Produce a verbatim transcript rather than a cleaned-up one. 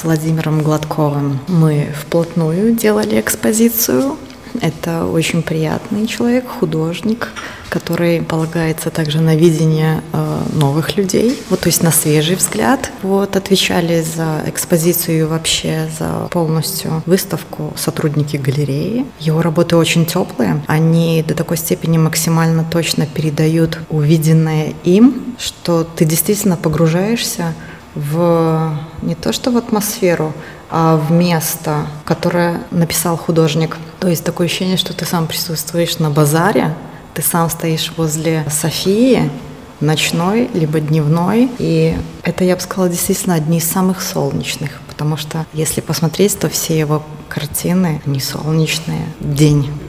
Владимиром Гладковым мы вплотную делали экспозицию. Это очень приятный человек, художник, который полагается также на видение э, новых людей, вот, то есть на свежий взгляд. Вот, отвечали за экспозицию и вообще за полностью выставку сотрудники галереи. Его работы очень теплые, они до такой степени максимально точно передают увиденное им, что ты действительно погружаешься в не то что в атмосферу, а в место, которое написал художник. То есть такое ощущение, что ты сам присутствуешь на базаре, ты сам стоишь возле Софии, ночной либо дневной, и это, я бы сказала, действительно одни из самых солнечных, потому что если посмотреть, то все его картины, они солнечные, день.